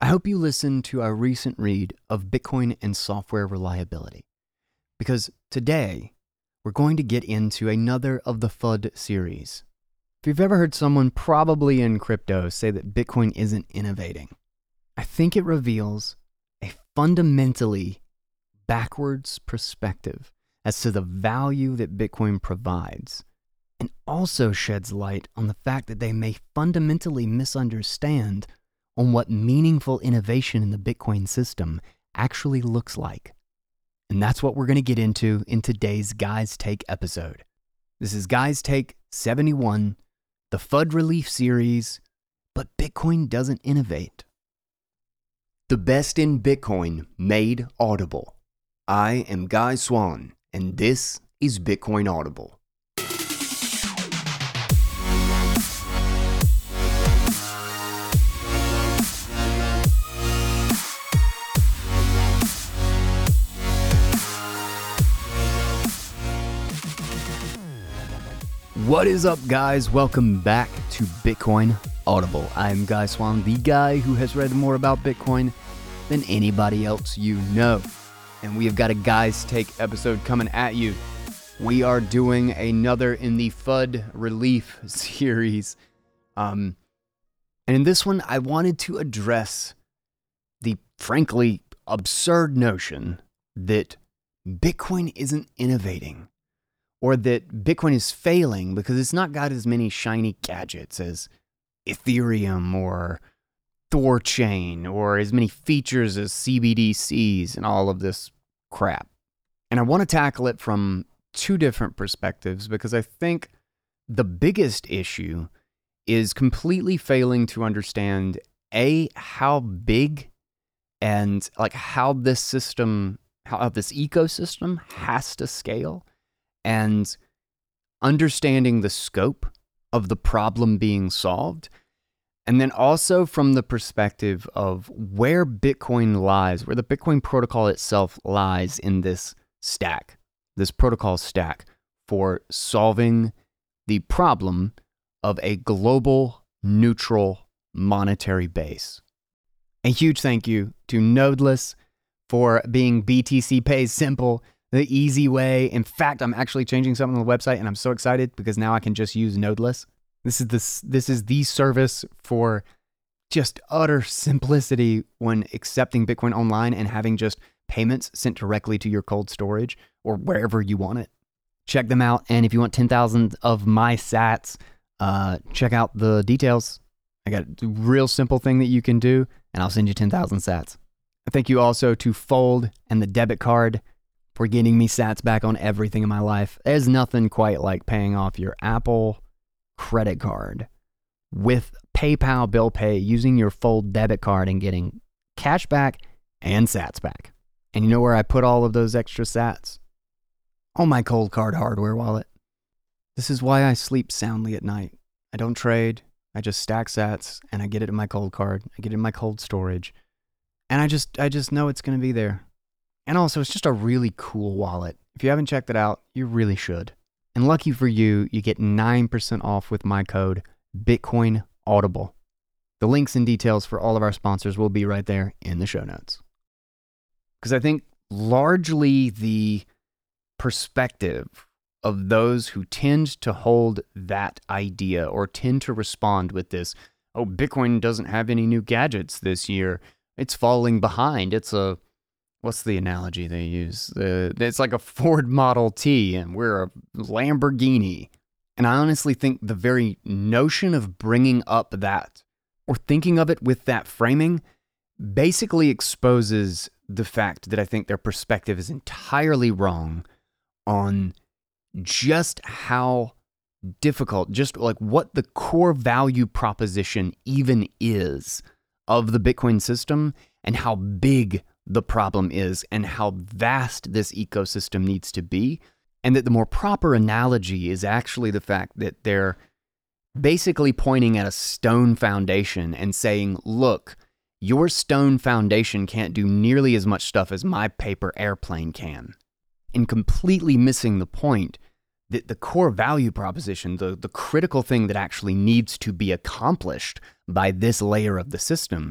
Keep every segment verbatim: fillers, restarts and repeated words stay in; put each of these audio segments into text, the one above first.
I hope you listened to our recent read of Bitcoin and Software Reliability, because today we're going to get into another of the F U D series. If you've ever heard someone, probably in crypto, say that Bitcoin isn't innovating, I think it reveals a fundamentally backwards perspective as to the value that Bitcoin provides, and also sheds light on the fact that they may fundamentally misunderstand on what meaningful innovation in the Bitcoin system actually looks like. And that's what we're going to get into in today's Guys Take episode. This is Guys Take seventy-one, the F U D Relief series, but Bitcoin doesn't innovate. The best in Bitcoin made audible. I am Guy Swan, and this is Bitcoin Audible. What is up, guys? Welcome back to Bitcoin Audible. I'm Guy Swan, the guy who has read more about Bitcoin than anybody else you know. And we have got a Guys Take episode coming at you. We are doing another in the F U D Relief series. Um, and in this one, I wanted to address the frankly absurd notion that Bitcoin isn't innovating, or that Bitcoin is failing because it's not got as many shiny gadgets as Ethereum or Thorchain, or as many features as C B D Cs and all of this crap. And I want to tackle it from two different perspectives, because I think the biggest issue is completely failing to understand, A, how big and like how this system, how this ecosystem has to scale, and understanding the scope of the problem being solved. And then also from the perspective of where Bitcoin lies, where the Bitcoin protocol itself lies in this stack, this protocol stack for solving the problem of a global neutral monetary base. A huge thank you to Nodeless for being B T C Pay simple, the easy way. In fact, I'm actually changing something on the website, and I'm so excited because now I can just use Nodeless. This is this this is the service for just utter simplicity when accepting Bitcoin online and having just payments sent directly to your cold storage or wherever you want it. Check them out, and if you want ten thousand of my sats, uh, check out the details. I got a real simple thing that you can do, and I'll send you ten thousand sats. Thank you also to Fold and the debit card for getting me sats back on everything in my life. There's nothing quite like paying off your Apple credit card with PayPal Bill Pay using your Fold debit card and getting cash back and sats back. And you know where I put all of those extra sats? On my Cold Card hardware wallet. This is why I sleep soundly at night. I don't trade. I just stack sats and I get it in my Cold Card. I get it in my cold storage. And I just I just know it's going to be there. And also, it's just a really cool wallet. If you haven't checked it out, you really should. And lucky for you, you get nine percent off with my code Bitcoin Audible. The links and details for all of our sponsors will be right there in the show notes. Because I think largely the perspective of those who tend to hold that idea or tend to respond with this, oh, Bitcoin doesn't have any new gadgets this year. It's falling behind. It's a What's the analogy they use? Uh, it's like a Ford Model T and we're a Lamborghini. And I honestly think the very notion of bringing up that or thinking of it with that framing basically exposes the fact that I think their perspective is entirely wrong on just how difficult, just like what the core value proposition even is of the Bitcoin system, and how big the problem is and how vast this ecosystem needs to be. And that the more proper analogy is actually the fact that they're basically pointing at a stone foundation and saying, look, your stone foundation can't do nearly as much stuff as my paper airplane can. And completely missing the point that the core value proposition, the, the critical thing that actually needs to be accomplished by this layer of the system,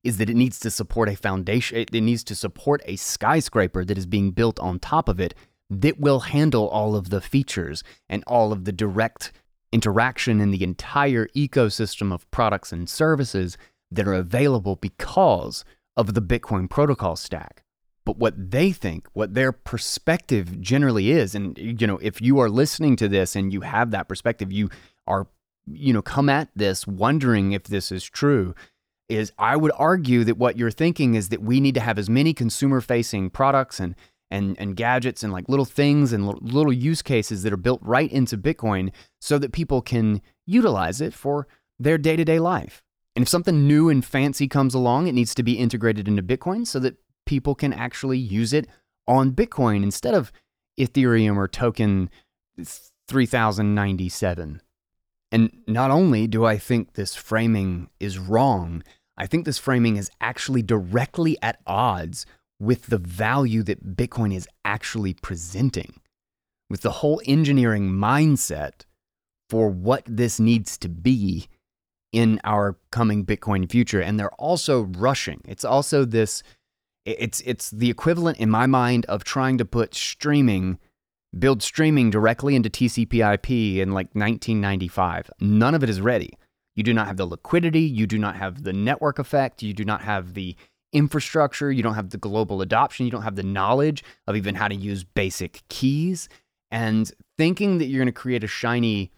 is that it needs to support a foundation. It needs to support a skyscraper that is being built on top of it that will handle all of the features and all of the direct interaction in the entire ecosystem of products and services that are available because of the Bitcoin protocol stack. But what they think, what their perspective generally is, and you know, if you are listening to this and you have that perspective, you are, you know, come at this wondering if this is true, is I would argue that what you're thinking is that we need to have as many consumer-facing products and and and gadgets and like little things and little use cases that are built right into Bitcoin so that people can utilize it for their day-to-day life. And if something new and fancy comes along, it needs to be integrated into Bitcoin so that people can actually use it on Bitcoin instead of Ethereum or token three thousand ninety-seven. And not only do I think this framing is wrong, I think this framing is actually directly at odds with the value that Bitcoin is actually presenting, with the whole engineering mindset for what this needs to be in our coming Bitcoin future. And they're also rushing. It's also this, it's it's the equivalent in my mind of trying to put streaming, build streaming directly into T C P I P in like nineteen ninety-five. None of it is ready. You do not have the liquidity. You do not have the network effect. You do not have the infrastructure. You don't have the global adoption. You don't have the knowledge of even how to use basic keys. And thinking that you're going to create a shiny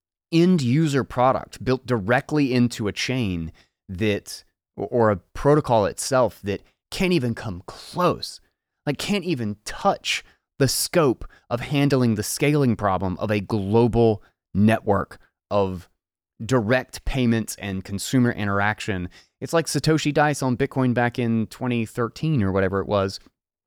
end user product built directly into a chain that, or a protocol itself that can't even come close, like can't even touch the scope of handling the scaling problem of a global network of direct payments and consumer interaction. It's like Satoshi Dice on Bitcoin back in twenty thirteen or whatever it was,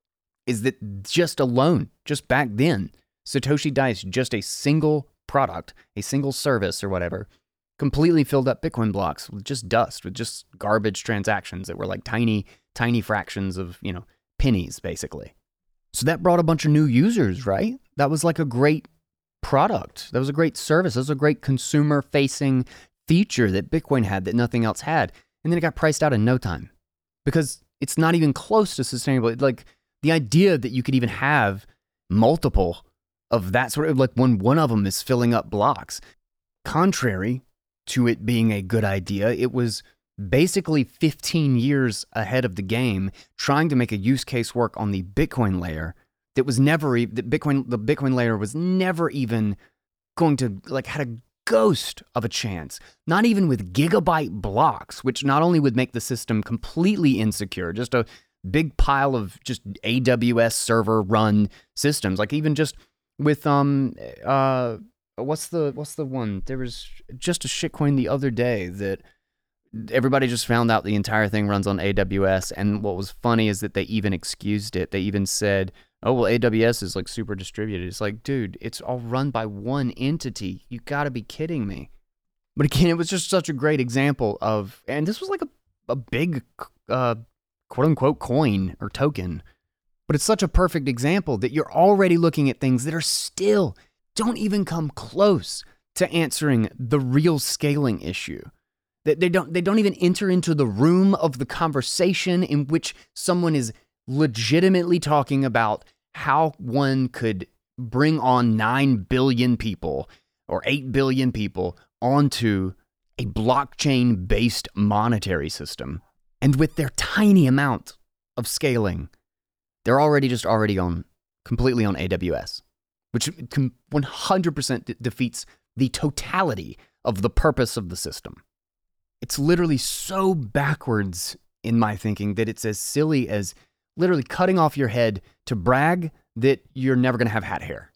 is that just alone, just back then, Satoshi Dice, just a single product, a single service or whatever, completely filled up Bitcoin blocks with just dust, with just garbage transactions that were like tiny, tiny fractions of, you know, pennies basically. So that brought a bunch of new users, right? That was like a great product. That was a great service. That was a great consumer-facing feature that Bitcoin had that nothing else had. And then it got priced out in no time because it's not even close to sustainable. Like the idea that you could even have multiple of that sort of, like when one of them is filling up blocks, contrary to it being a good idea, it was basically fifteen years ahead of the game trying to make a use case work on the Bitcoin layer that was never, e- that Bitcoin, the Bitcoin layer was never even going to, like, had a ghost of a chance, not even with gigabyte blocks, which not only would make the system completely insecure, just a big pile of just A W S server run systems, like even just with, um, uh, what's the, what's the one? There was just a shitcoin the other day that everybody just found out the entire thing runs on A W S. And what was funny is that they even excused it. They even said, oh, well, A W S is like super distributed. It's like, dude, it's all run by one entity. You gotta be kidding me. But again, it was just such a great example of, and this was like a, a big, uh, quote unquote coin or token. But it's such a perfect example that you're already looking at things that are still, don't even come close to answering the real scaling issue. That they don't, they don't even enter into the room of the conversation in which someone is legitimately talking about how one could bring on nine billion people or eight billion people onto a blockchain-based monetary system. And with their tiny amount of scaling, they're already just already on, completely on A W S, which one hundred percent de- defeats the totality of the purpose of the system. It's literally so backwards in my thinking that it's as silly as literally cutting off your head to brag that you're never going to have hat hair.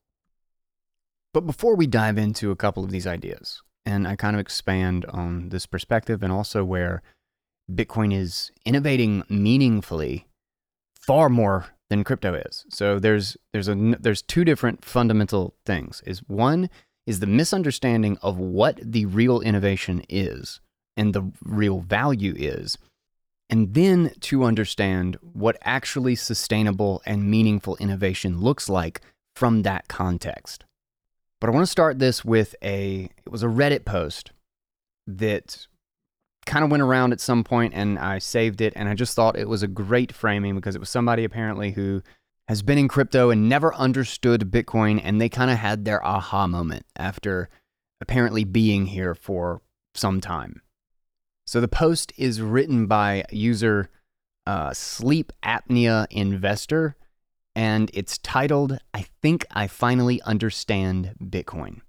But before we dive into a couple of these ideas, and I kind of expand on this perspective and also where Bitcoin is innovating meaningfully far more than crypto is. So there's there's a there's two different fundamental things. Is one is the misunderstanding of what the real innovation is and the real value is. And then to understand what actually sustainable and meaningful innovation looks like from that context. But I want to start this with a, it was a Reddit post that kind of went around at some point and I saved it, and I just thought it was a great framing because it was somebody apparently who has been in crypto and never understood Bitcoin, and they kind of had their aha moment after apparently being here for some time. So the post is written by user uh, Sleep Apnea Investor, and it's titled, "I Think I Finally Understand Bitcoin."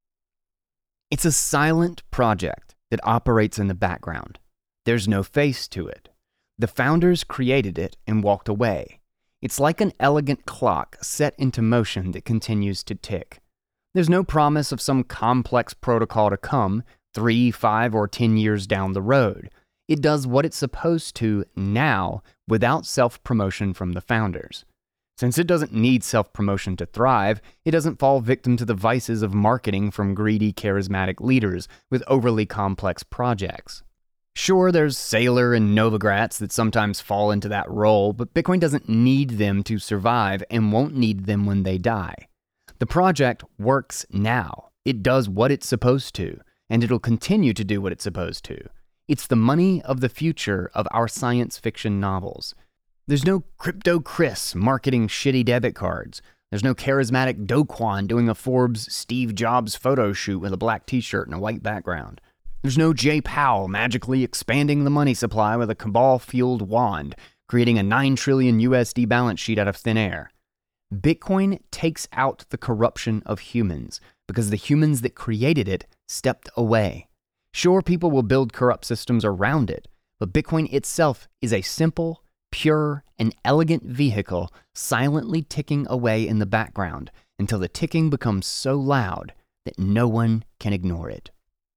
It's a silent project that operates in the background. There's no face to it. The founders created it and walked away. It's like an elegant clock set into motion that continues to tick. There's no promise of some complex protocol to come three, five, or ten years down the road. It does what it's supposed to now without self-promotion from the founders. Since it doesn't need self-promotion to thrive, it doesn't fall victim to the vices of marketing from greedy, charismatic leaders with overly complex projects. Sure, there's Saylor and Novogratz that sometimes fall into that role, but Bitcoin doesn't need them to survive and won't need them when they die. The project works now. It does what it's supposed to, and it'll continue to do what it's supposed to. It's the money of the future of our science fiction novels. There's no Crypto Chris marketing shitty debit cards. There's no charismatic Do Kwon doing a Forbes Steve Jobs photo shoot with a black t-shirt and a white background. There's no Jay Powell magically expanding the money supply with a cabal-fueled wand, creating a nine trillion U S D balance sheet out of thin air. Bitcoin takes out the corruption of humans because the humans that created it stepped away. Sure, people will build corrupt systems around it, but Bitcoin itself is a simple, pure, and elegant vehicle silently ticking away in the background until the ticking becomes so loud that no one can ignore it.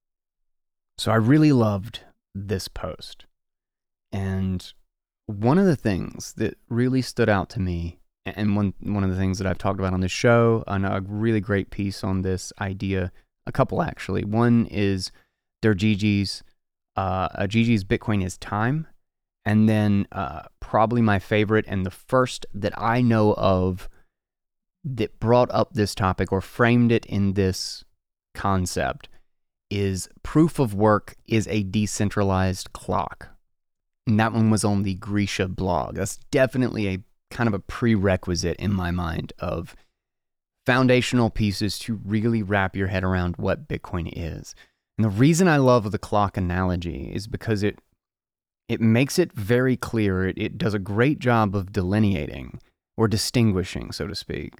So I really loved this post. And one of the things that really stood out to me, and one one of the things that I've talked about on this show, and a really great piece on this idea, a couple actually. One is their Gigi's, uh, Gigi's Bitcoin is Time. And then uh, probably my favorite and the first that I know of that brought up this topic or framed it in this concept is Proof of Work is a Decentralized Clock. And that one was on the Grisha blog. That's definitely a kind of a prerequisite in my mind of foundational pieces to really wrap your head around what Bitcoin is. And the reason I love the clock analogy is because it it makes it very clear. It, it does a great job of delineating or distinguishing, so to speak,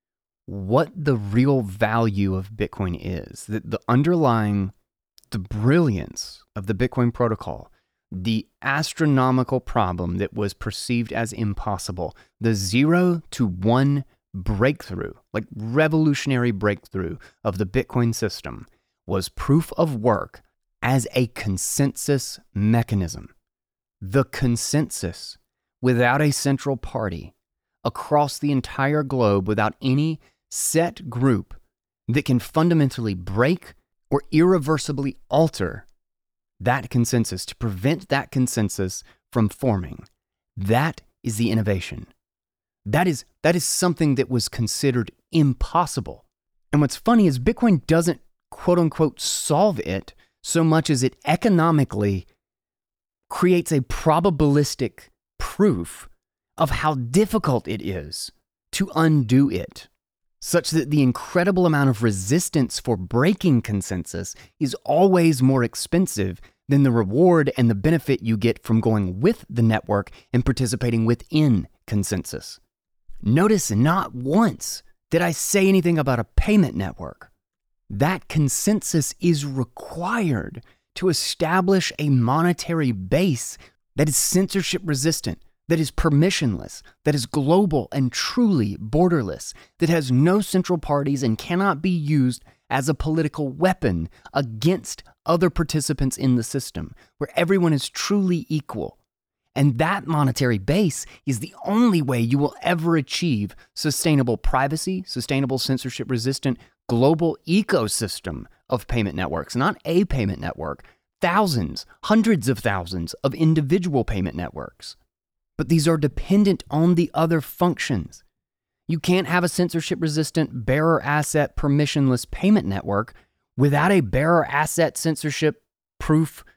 what the real value of Bitcoin is, the, the underlying, the brilliance of the Bitcoin protocol, the astronomical problem that was perceived as impossible, the zero to one breakthrough, like revolutionary breakthrough of the Bitcoin system was proof of work as a consensus mechanism. The consensus without a central party across the entire globe without any set group that can fundamentally break or irreversibly alter that consensus to prevent that consensus from forming. That is the innovation. That is, that is something that was considered impossible. And what's funny is Bitcoin doesn't quote unquote solve it so much as it economically creates a probabilistic proof of how difficult it is to undo it, such that the incredible amount of resistance for breaking consensus is always more expensive than the reward and the benefit you get from going with the network and participating within consensus. Notice not once did I say anything about a payment network. That consensus is required to establish a monetary base that is censorship resistant, that is permissionless, that is global and truly borderless, that has no central parties and cannot be used as a political weapon against other participants in the system, where everyone is truly equal. And that monetary base is the only way you will ever achieve sustainable privacy, sustainable censorship resistant global ecosystem of payment networks, not a payment network, thousands, hundreds of thousands of individual payment networks. But these are dependent on the other functions. You can't have a censorship-resistant bearer asset permissionless payment network without a bearer asset censorship proof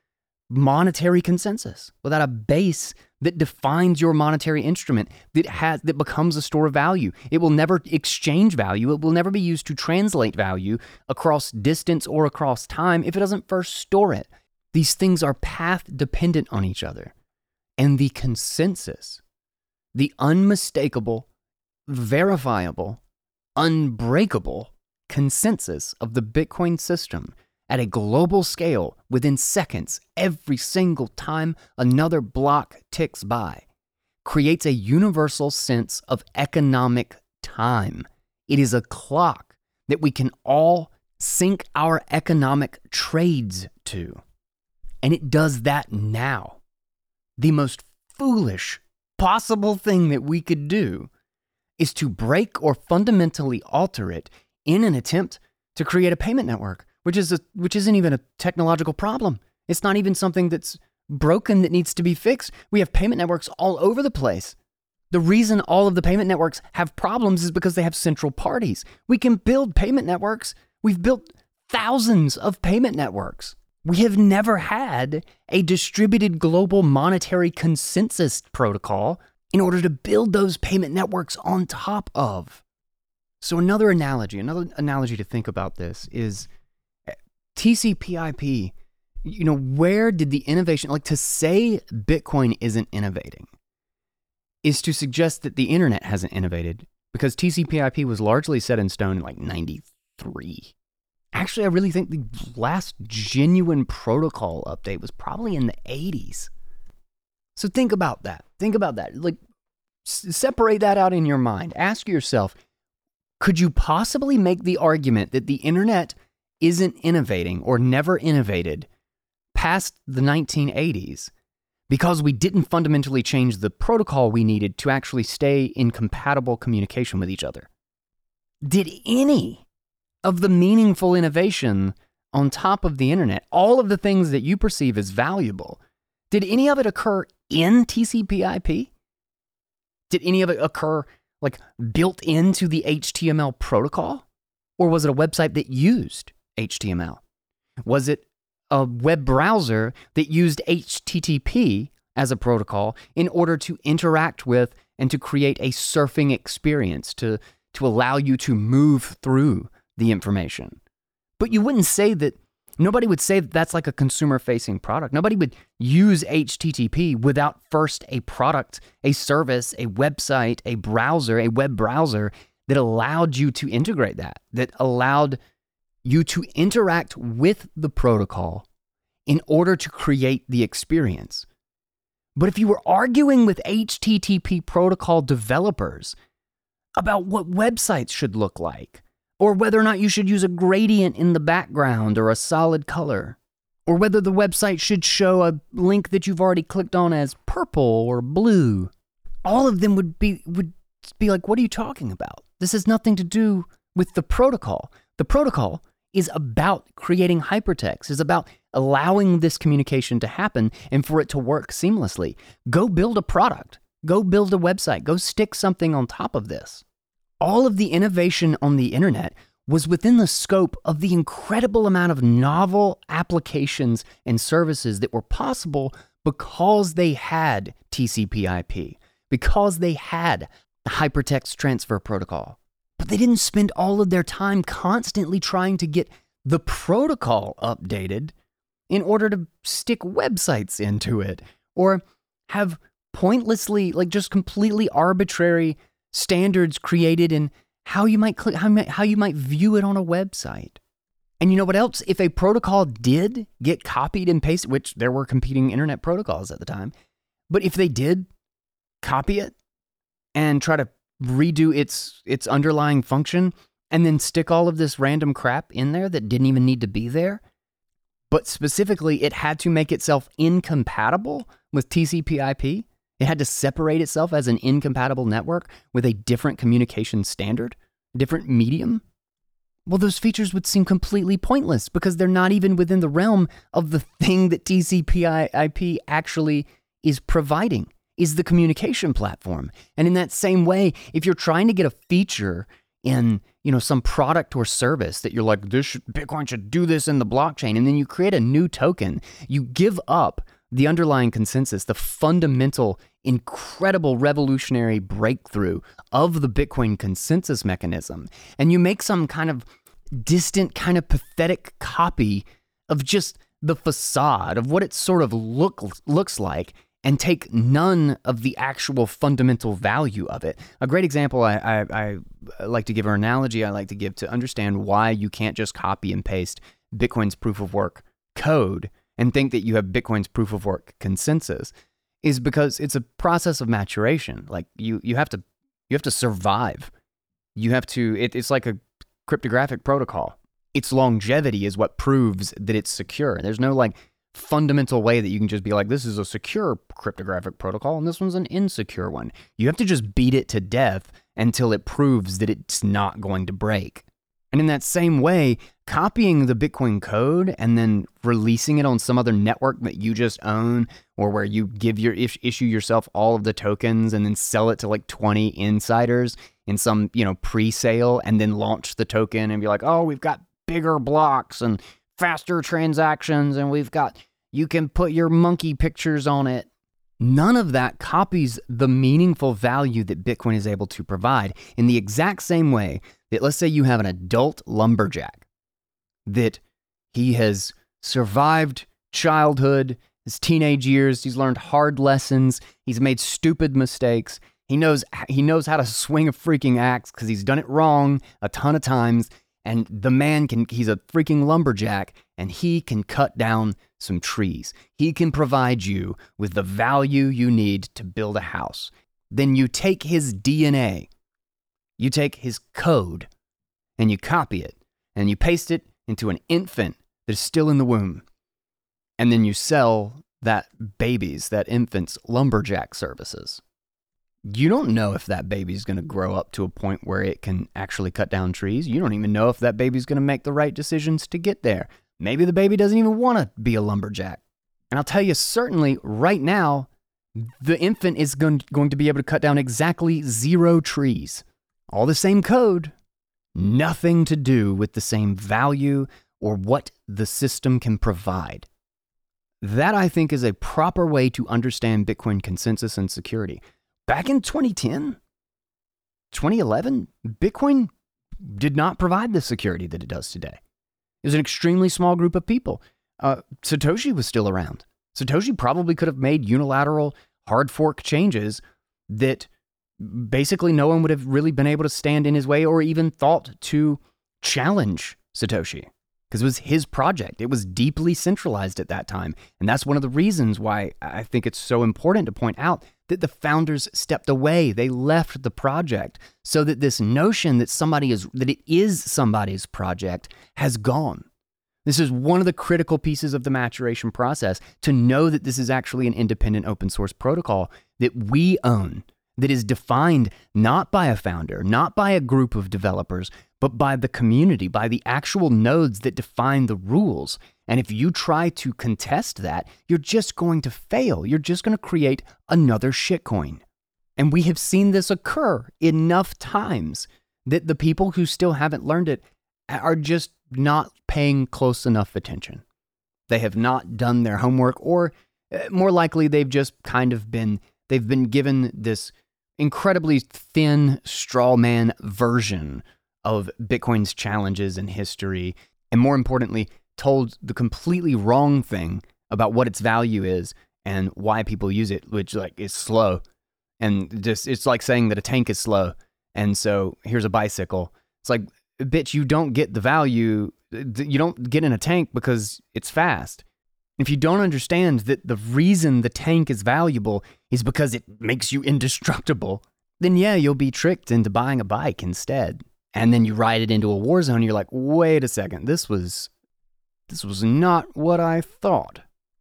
monetary consensus, without a base that defines your monetary instrument, that has that becomes a store of value. It will never exchange value. It will never be used to translate value across distance or across time if it doesn't first store it. These things are path dependent on each other. And the consensus, the unmistakable, verifiable, unbreakable consensus of the Bitcoin system at a global scale within seconds every single time another block ticks by creates a universal sense of economic time. It is a clock that we can all sync our economic trades to. And it does that now. The most foolish possible thing that we could do is to break or fundamentally alter it in an attempt to create a payment network, which is a, which isn't even a technological problem. It's not even something that's broken that needs to be fixed. We have payment networks all over the place. The reason all of the payment networks have problems is because they have central parties. We can build payment networks. We've built thousands of payment networks. We have never had a distributed global monetary consensus protocol in order to build those payment networks on top of. So another analogy, another analogy to think about this is T C P I P. You know, where did the innovation, like to say Bitcoin isn't innovating is to suggest that the internet hasn't innovated, because T C P I P was largely set in stone in like ninety-three. Actually, I really think the last genuine protocol update was probably in the eighties. So think about that. Think about that. Like, s- separate that out in your mind. Ask yourself, could you possibly make the argument that the internet isn't innovating or never innovated past the nineteen eighties because we didn't fundamentally change the protocol we needed to actually stay in compatible communication with each other? Did any of the meaningful innovation on top of the internet, all of the things that you perceive as valuable, did any of it occur in T C P I P? Did any of it occur like built into the H T M L protocol? Or was it a website that used H T M L? Was it a web browser that used H T T P as a protocol in order to interact with and to create a surfing experience, to, to allow you to move through the information? But you wouldn't say that, nobody would say that that's like a consumer-facing product. Nobody would use H T T P without first a product, a service, a website, a browser, a web browser that allowed you to integrate that, that allowed you to interact with the protocol in order to create the experience. But if you were arguing with H T T P protocol developers about what websites should look like, or whether or not you should use a gradient in the background or a solid color, or whether the website should show a link that you've already clicked on as purple or blue, all of them would be would be like, what are you talking about? This has nothing to do with the protocol. The protocol is about creating hypertext, is about allowing this communication to happen and for it to work seamlessly. Go build a product. Go build a website. Go stick something on top of this. All of the innovation on the internet was within the scope of the incredible amount of novel applications and services that were possible because they had T C P I P, because they had the hypertext transfer protocol. But they didn't spend all of their time constantly trying to get the protocol updated in order to stick websites into it, or have pointlessly, like just completely arbitrary standards created in how you might click, how you might, how you might view it on a website. And you know what else? If a protocol did get copied and pasted, which there were competing internet protocols at the time, but if they did copy it and try to redo its its underlying function and then stick all of this random crap in there that didn't even need to be there, but specifically it had to make itself incompatible with T C P I P, it had to separate itself as an incompatible network with a different communication standard, different medium. Well, those features would seem completely pointless because they're not even within the realm of the thing that T C P I P actually is providing, is the communication platform. And in that same way, if you're trying to get a feature in, you know, some product or service that you're like, this should, Bitcoin should do this in the blockchain. And then you create a new token. You give up the underlying consensus, the fundamental, incredible revolutionary breakthrough of the Bitcoin consensus mechanism. And you make some kind of distant, kind of pathetic copy of just the facade of what it sort of look, looks like, and take none of the actual fundamental value of it. A great example I, I, I like to give, or analogy I like to give to understand why you can't just copy and paste Bitcoin's proof of work code and think that you have Bitcoin's proof of work consensus, is because it's a process of maturation. Like you, you have to, you have to survive. You have to, it, it's like a cryptographic protocol. Its longevity is what proves that it's secure. There's no like fundamental way that you can just be like, this is a secure cryptographic protocol and this one's an insecure one. You have to just beat it to death until it proves that it's not going to break. And in that same way, copying the Bitcoin code and then releasing it on some other network that you just own, or where you give your issue yourself all of the tokens and then sell it to like twenty insiders in some, you know, pre-sale, and then launch the token and be like, oh, we've got bigger blocks and faster transactions, and we've got, you can put your monkey pictures on it. None of that copies the meaningful value that Bitcoin is able to provide, in the exact same way that, let's say you have an adult lumberjack, that he has survived childhood, his teenage years, he's learned hard lessons, he's made stupid mistakes, he knows, he knows how to swing a freaking axe because he's done it wrong a ton of times. And the man can, he's a freaking lumberjack, and he can cut down some trees. He can provide you with the value you need to build a house. Then you take his D N A, you take his code, and you copy it, and you paste it into an infant that is still in the womb. And then you sell that baby's, that infant's lumberjack services. You don't know if that baby's going to grow up to a point where it can actually cut down trees. You don't even know if that baby's going to make the right decisions to get there. Maybe the baby doesn't even want to be a lumberjack. And I'll tell you, certainly right now, the infant is going, going to be able to cut down exactly zero trees. All the same code, nothing to do with the same value or what the system can provide. That, I think, is a proper way to understand Bitcoin consensus and security. Back in twenty ten, twenty eleven, Bitcoin did not provide the security that it does today. It was an extremely small group of people. Uh, Satoshi was still around. Satoshi probably could have made unilateral hard fork changes that basically no one would have really been able to stand in his way or even thought to challenge Satoshi, because it was his project. It was deeply centralized at that time. And that's one of the reasons why I think it's so important to point out that the founders stepped away. They left the project so that this notion that somebody is, that it is somebody's project has gone. This is one of the critical pieces of the maturation process, to know that this is actually an independent open source protocol that we own, that is defined not by a founder, not by a group of developers, but by the community, by the actual nodes that define the rules. And if you try to contest that, you're just going to fail. You're just going to create another shitcoin. And we have seen this occur enough times that the people who still haven't learned it are just not paying close enough attention. They have not done their homework, or more likely they've just kind of been, they've been given this incredibly thin straw man version of Bitcoin's challenges and history, and more importantly, told the completely wrong thing about what its value is and why people use it, which like is slow. And just, it's like saying that a tank is slow. And so here's a bicycle. It's like, bitch, you don't get the value. You don't get in a tank because it's fast. If you don't understand that the reason the tank is valuable is because it makes you indestructible, then yeah, you'll be tricked into buying a bike instead. And then you ride it into a war zone, and you're like, wait a second, this was, this was not what I thought.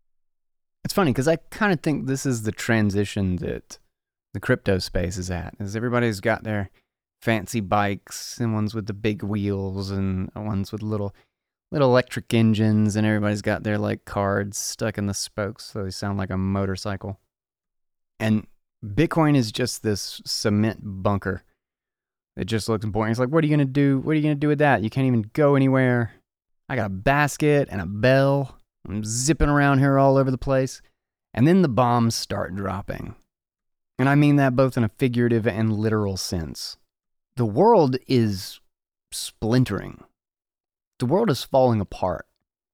It's funny, because I kind of think this is the transition that the crypto space is at, is everybody's got their fancy bikes, and ones with the big wheels, and ones with little little electric engines, and everybody's got their like cards stuck in the spokes so they sound like a motorcycle. And Bitcoin is just this cement bunker It just looks boring. It's like, what are you going to do? What are you going to do with that? You can't even go anywhere. I got a basket and a bell. I'm zipping around here all over the place. And then the bombs start dropping. And I mean that both in a figurative and literal sense. The world is splintering. The world is falling apart.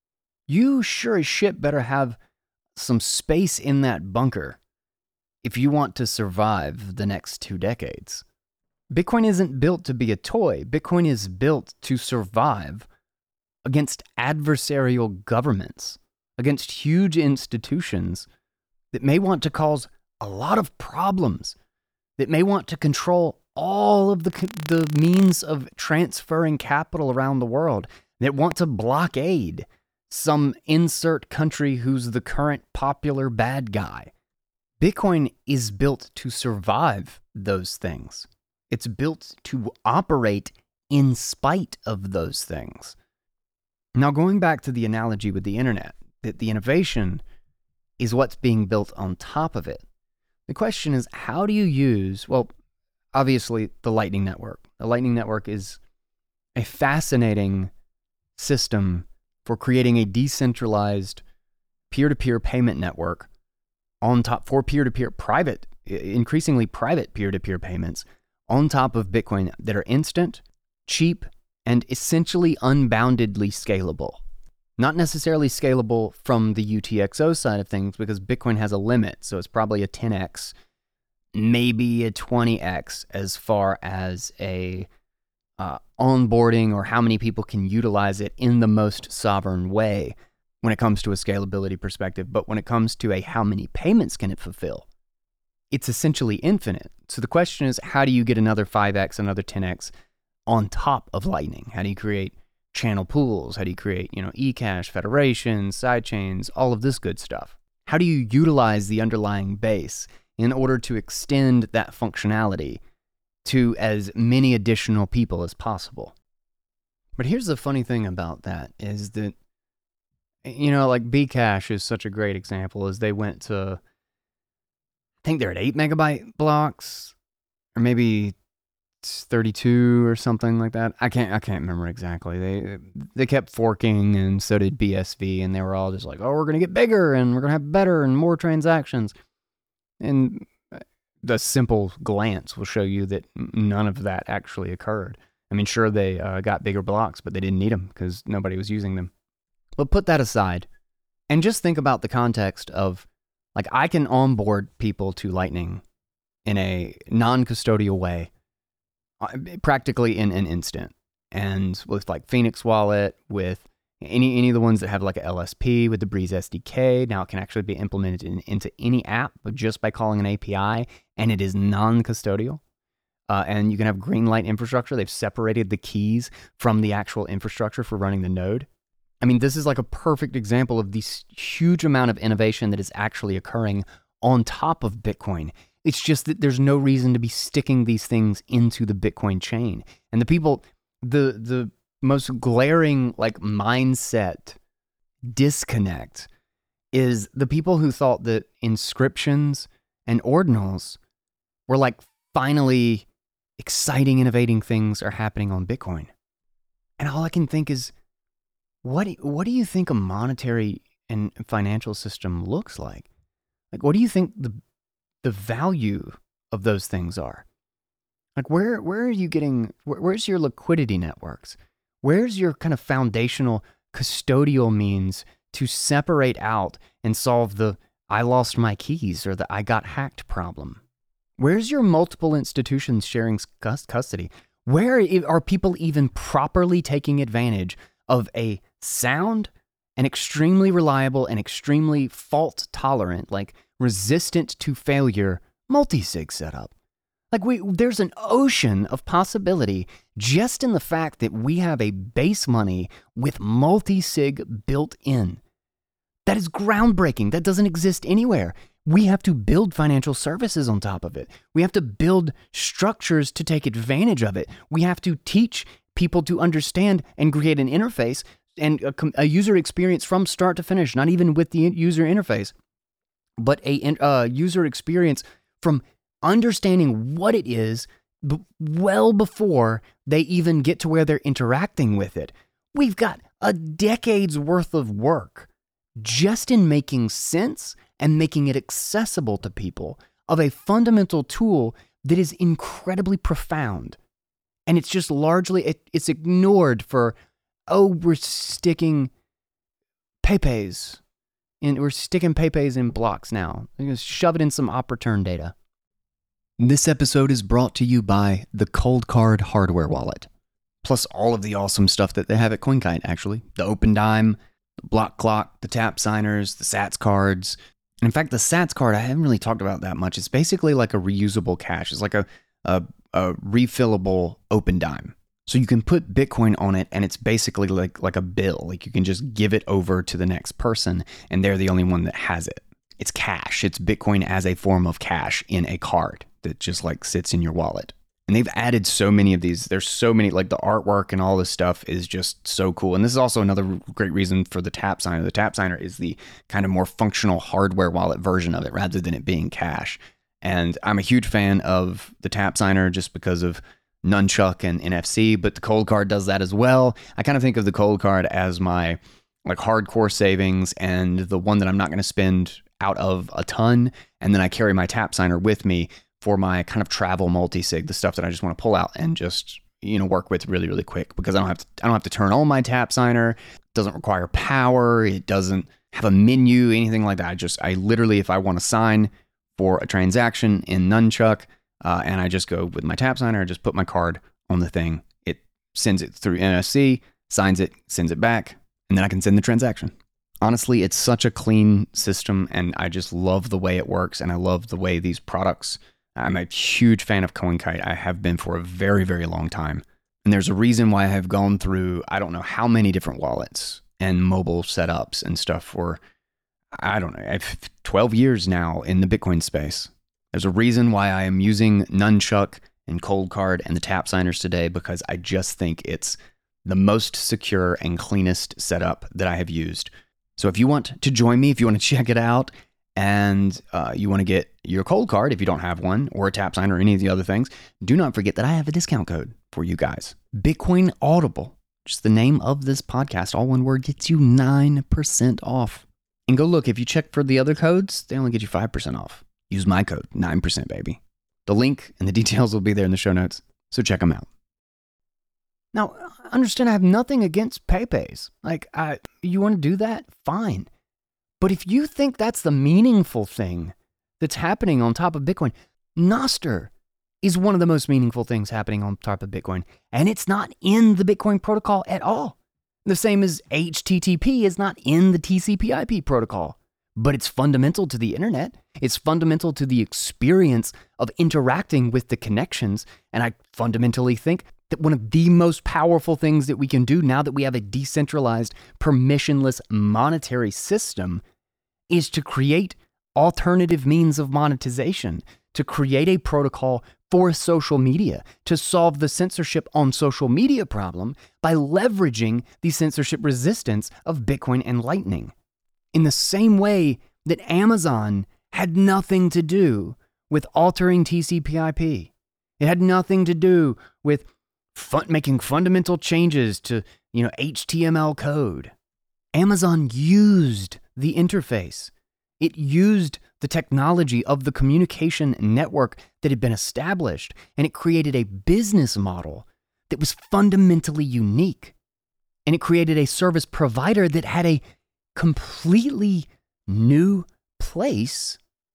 You sure as shit better have some space in that bunker if you want to survive the next two decades. Bitcoin isn't built to be a toy. Bitcoin is built to survive against adversarial governments, against huge institutions that may want to cause a lot of problems, that may want to control all of the, the means of transferring capital around the world, that want to blockade some insert country who's the current popular bad guy. Bitcoin is built to survive those things. It's built to operate in spite of those things. Now, going back to the analogy with the internet, that the innovation is what's being built on top of it. The question is, how do you use, well, obviously the Lightning Network. The Lightning Network is a fascinating system for creating a decentralized peer-to-peer payment network on top for peer-to-peer private, increasingly private peer-to-peer payments on top of Bitcoin that are instant, cheap, and essentially unboundedly scalable. Not necessarily scalable from the U T X O side of things because Bitcoin has a limit, so it's probably a ten x, maybe a twenty x as far as a uh, onboarding or how many people can utilize it in the most sovereign way when it comes to a scalability perspective. But when it comes to a how many payments can it fulfill, it's essentially infinite. So the question is, how do you get another five x, another ten x on top of Lightning? How do you create channel pools? How do you create, you know, eCash, federations, sidechains, all of this good stuff? How do you utilize the underlying base in order to extend that functionality to as many additional people as possible? But here's the funny thing about that is that, you know, like Bcash is such a great example, as they went to, I think they're at eight megabyte blocks, or maybe thirty-two or something like that. I can't I can't remember exactly. They they kept forking, and so did B S V, and they were all just like, oh, we're going to get bigger and we're going to have better and more transactions. And the simple glance will show you that none of that actually occurred. I mean, sure, they uh, got bigger blocks, but they didn't need them because nobody was using them. But put that aside and just think about the context of, like, I can onboard people to Lightning in a non-custodial way, practically in an instant. And with like Phoenix Wallet, with any any of the ones that have like a L S P, with the Breeze S D K, now it can actually be implemented in, into any app, but just by calling an A P I, and it is non-custodial. Uh, and you can have Greenlight infrastructure. They've separated the keys from the actual infrastructure for running the node. I mean, this is like a perfect example of this huge amount of innovation that is actually occurring on top of Bitcoin. It's just that there's no reason to be sticking these things into the Bitcoin chain. And the people, the the most glaring like mindset disconnect is the people who thought that inscriptions and ordinals were like finally exciting, innovating things are happening on Bitcoin. And all I can think is, what do, what do you think a monetary and financial system looks like? Like, what do you think the the value of those things are? Like, where where are you getting, where, where's your liquidity networks? Where's your kind of foundational custodial means to separate out and solve the I lost my keys or the I got hacked problem? Where's your multiple institutions sharing custody? Where are people even properly taking advantage of a sound and extremely reliable and extremely fault tolerant, like resistant to failure multi-sig setup? Like, we, there's an ocean of possibility just in the fact that we have a base money with multi-sig built in. That is groundbreaking. That doesn't exist anywhere. We have to build financial services on top of it. We have to build structures to take advantage of it. We have to teach people to understand and create an interface and a, a user experience from start to finish, not even with the user interface, but a uh, user experience from understanding what it is b- well before they even get to where they're interacting with it. We've got a decade's worth of work just in making sense and making it accessible to people of a fundamental tool that is incredibly profound. And it's just largely, it, it's ignored for, oh, we're sticking Pepes, and we're sticking Pepes in blocks now. We're going to shove it in some OpReturn data. This episode is brought to you by the Coldcard hardware wallet, plus all of the awesome stuff that they have at CoinKite, actually. The OpenDime, the Block Clock, the Tap Signers, the Sats cards. And in fact, the Sats card, I haven't really talked about that much. It's basically like a reusable cash. It's like a, a, a refillable OpenDime. So you can put Bitcoin on it, and it's basically like, like a bill. Like you can just give it over to the next person, and they're the only one that has it. It's cash. It's Bitcoin as a form of cash in a card that just like sits in your wallet. And they've added so many of these. There's so many, like the artwork and all this stuff is just so cool. And this is also another great reason for the Tap Signer. The Tap Signer is the kind of more functional hardware wallet version of it rather than it being cash. And I'm a huge fan of the Tap Signer just because of Nunchuk and N F C, but the Coldcard does that as well. I kind of think of the Coldcard as my like hardcore savings and the one that I'm not going to spend out of a ton. And then I carry my Tap Signer with me for my kind of travel multi-sig, the stuff that I just want to pull out and just, you know, work with really, really quick because I don't have to, I don't have to turn on my Tap Signer. It doesn't require power. It doesn't have a menu, anything like that. I just, I literally, if I want to sign for a transaction in Nunchuk, uh, and I just go with my Tap Signer, I just put my card on the thing. It sends it through N F C, signs it, sends it back, and then I can send the transaction. Honestly, it's such a clean system, and I just love the way it works, and I love the way these products. I'm a huge fan of CoinKite. I have been for a very, very long time. And there's a reason why I have gone through, I don't know how many different wallets and mobile setups and stuff for, I don't know, I've twelve years now in the Bitcoin space. There's a reason why I am using Nunchuk and Coldcard and the Tap Signers today, because I just think it's the most secure and cleanest setup that I have used. So if you want to join me, if you want to check it out, and uh, you want to get your Coldcard if you don't have one, or a Tap Signer or any of the other things, do not forget that I have a discount code for you guys. Bitcoin Audible, just the name of this podcast, all one word, gets you nine percent off. And go look, if you check for the other codes, they only get you five percent off. Use my code, nine percent, baby. The link and the details will be there in the show notes, so check them out. Now, understand I have nothing against Pepes. Like, I, you want to do that? Fine. But if you think that's the meaningful thing that's happening on top of Bitcoin, Nostr is one of the most meaningful things happening on top of Bitcoin. And it's not in the Bitcoin protocol at all. The same as H T T P is not in the T C P I P protocol. But it's fundamental to the internet. It's fundamental to the experience of interacting with the connections. And I fundamentally think that one of the most powerful things that we can do now that we have a decentralized, permissionless monetary system is to create alternative means of monetization, to create a protocol for social media, to solve the censorship on social media problem by leveraging the censorship resistance of Bitcoin and Lightning. In the same way that Amazon had nothing to do with altering T C P I P. It had nothing to do with fun- making fundamental changes to, you know, H T M L code. Amazon used the interface. It used the technology of the communication network that had been established, and it created a business model that was fundamentally unique. And it created a service provider that had a completely new place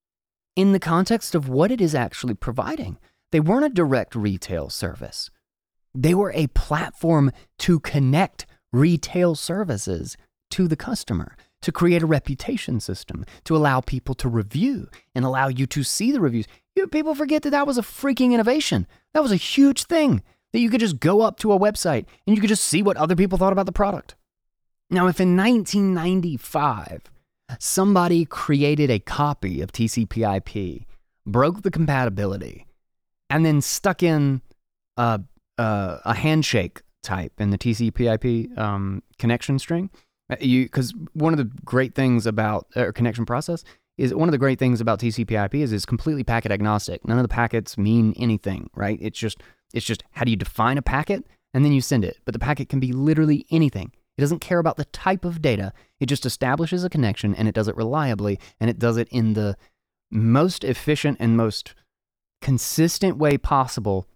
in the context of what it is actually providing. They weren't a direct retail service. They were a platform to connect retail services to the customer, to create a reputation system, to allow people to review and allow you to see the reviews. You, people forget that that was a freaking innovation. That was a huge thing, that you could just go up to a website and you could just see what other people thought about the product. Now, if in nineteen ninety-five, somebody created a copy of T C P I P, broke the compatibility, and then stuck in a, a, a handshake type in the T C P I P um, connection string, you because one of the great things about our connection process is one of the great things about T C P I P is it's completely packet agnostic. None of the packets mean anything, right? It's just it's just how do you define a packet and then you send it. But the packet can be literally anything. It doesn't care about the type of data. It just establishes a connection and it does it reliably, and it does it in the most efficient and most consistent way possible.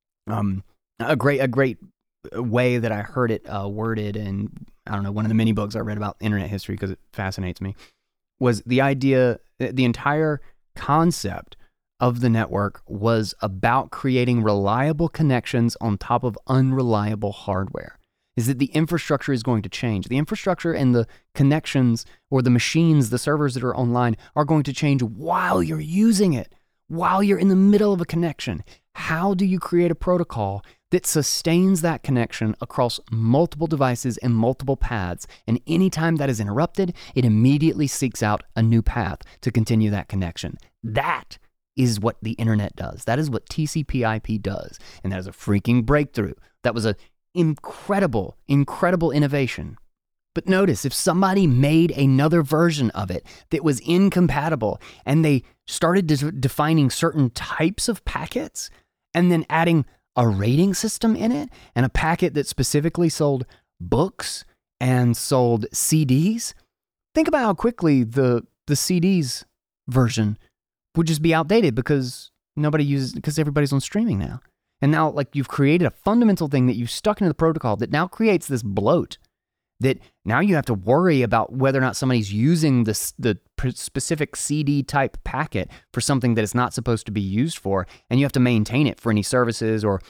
Um, a great a great way that I heard it uh, worded in, I don't know, one of the mini books I read about internet history because it fascinates me, was the idea, the entire concept of the network was about creating reliable connections on top of unreliable hardware. Is that the infrastructure is going to change. The infrastructure and the connections or the machines, the servers that are online are going to change while you're using it, while you're in the middle of a connection. How do you create a protocol that sustains that connection across multiple devices and multiple paths? And anytime that is interrupted, it immediately seeks out a new path to continue that connection. That is what the internet does. That is what T C P I P does. And that is a freaking breakthrough. That was a incredible, incredible innovation. But notice, if somebody made another version of it that was incompatible and they started de- defining certain types of packets and then adding a rating system in it and a packet that specifically sold books and sold C Ds, think about how quickly the, the C Ds version would just be outdated because nobody uses, because everybody's on streaming now. And now, like, you've created a fundamental thing that you've stuck into the protocol that now creates this bloat that now you have to worry about whether or not somebody's using this, the specific C D type packet for something that it's not supposed to be used for. And you have to maintain it for any services or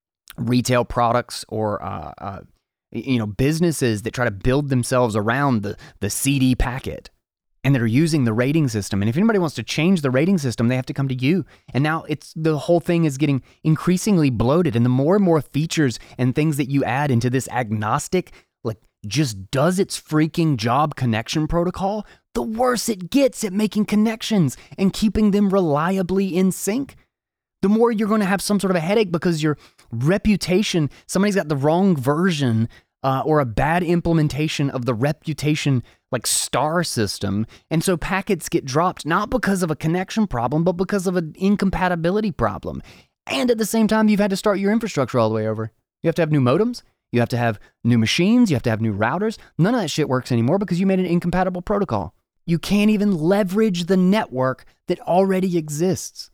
retail products or, uh, uh, you know, businesses that try to build themselves around the, the C D packet. And that are using the rating system. And if anybody wants to change the rating system, they have to come to you. And now it's the whole thing is getting increasingly bloated. And the more and more features and things that you add into this agnostic, like just does its freaking job connection protocol, the worse it gets at making connections and keeping them reliably in sync. The more you're going to have some sort of a headache because your reputation, somebody's got the wrong version uh, or a bad implementation of the reputation like star system. And so packets get dropped, not because of a connection problem, but because of an incompatibility problem. And at the same time, you've had to start your infrastructure all the way over. You have to have new modems. You have to have new machines. You have to have new routers. None of that shit works anymore because you made an incompatible protocol. You can't even leverage the network that already exists.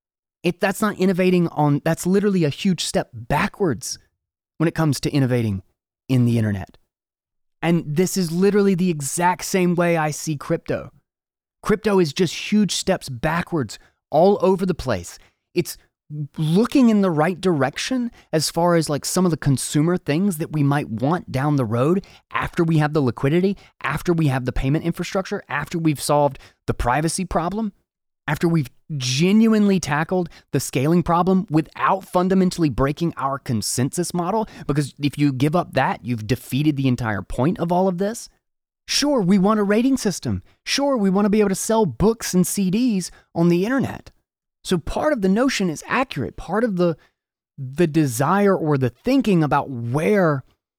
If that's not innovating on, that's literally a huge step backwards when it comes to innovating in the internet. And this is literally the exact same way I see crypto. Crypto is just huge steps backwards all over the place. It's looking in the right direction as far as like some of the consumer things that we might want down the road after we have the liquidity, after we have the payment infrastructure, after we've solved the privacy problem, after we've genuinely tackled the scaling problem without fundamentally breaking our consensus model, because if you give up that, you've defeated the entire point of all of this. Sure, we want a rating system. Sure, we want to be able to sell books and C Ds on the internet. So part of the notion is accurate. Part of the, the desire or the thinking about where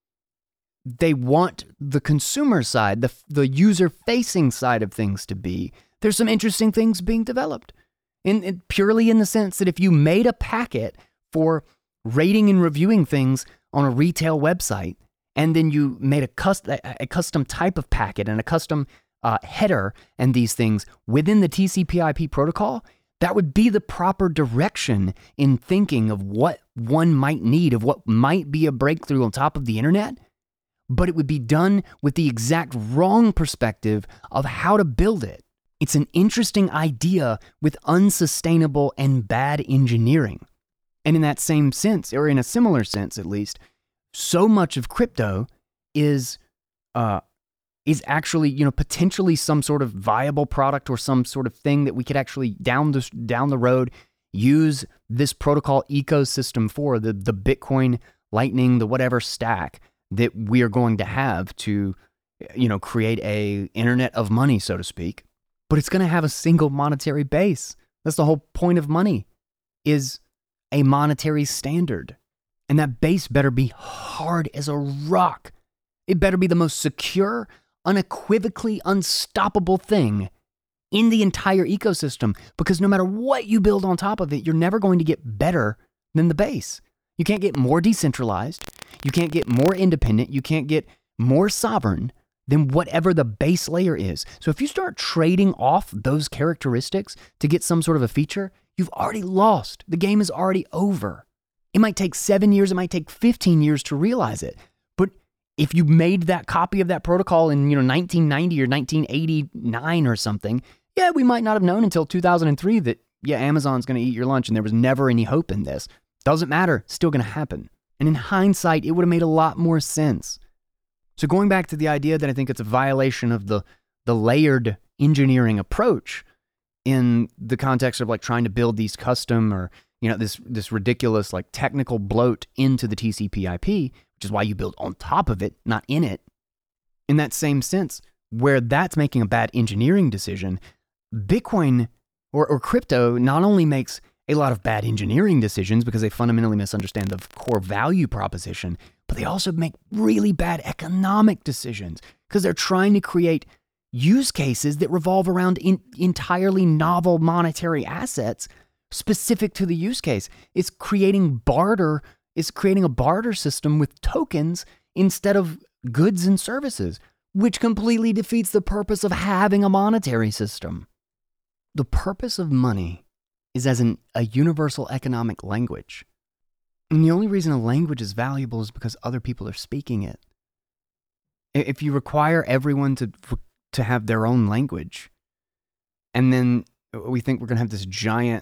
they want the consumer side, the, the user-facing side of things to be, there's some interesting things being developed. In, in purely in the sense that if you made a packet for rating and reviewing things on a retail website, and then you made a, cust- a custom type of packet and a custom uh, header and these things within the T C P I P protocol, that would be the proper direction in thinking of what one might need, of what might be a breakthrough on top of the internet. But it would be done with the exact wrong perspective of how to build it. It's an interesting idea with unsustainable and bad engineering. And in that same sense, or in a similar sense at least, so much of crypto is uh, is actually, you know, potentially some sort of viable product or some sort of thing that we could actually down the down the road use this protocol ecosystem for, the the Bitcoin, Lightning, the whatever stack that we are going to have to, you know, create a internet of money, so to speak. But it's going to have a single monetary base. That's the whole point of money, is a monetary standard. And that base better be hard as a rock. It better be the most secure, unequivocally unstoppable thing in the entire ecosystem, because no matter what you build on top of it, you're never going to get better than the base. You can't get more decentralized. You can't get more independent. You can't get more sovereign than whatever the base layer is. So if you start trading off those characteristics to get some sort of a feature, you've already lost. The game is already over. It might take seven years, it might take fifteen years to realize it. But if you made that copy of that protocol in, you know, nineteen ninety or nineteen eighty-nine or something, yeah, we might not have known until two thousand three that, yeah, Amazon's going to eat your lunch and there was never any hope in this. Doesn't matter, still going to happen. And in hindsight, it would have made a lot more sense. So going back to the idea that I think it's a violation of the, the layered engineering approach in the context of like trying to build these custom or, you know, this, this ridiculous like technical bloat into the T C P I P, which is why you build on top of it, not in it. In that same sense, where that's making a bad engineering decision, Bitcoin or, or crypto not only makes a lot of bad engineering decisions because they fundamentally misunderstand the core value proposition, but they also make really bad economic decisions because they're trying to create use cases that revolve around in, entirely novel monetary assets specific to the use case. It's creating barter, it's creating a barter system with tokens instead of goods and services, which completely defeats the purpose of having a monetary system. The purpose of money is as an, a universal economic language. And the only reason a language is valuable is because other people are speaking it. If you require everyone to to have their own language, and then we think we're going to have this giant,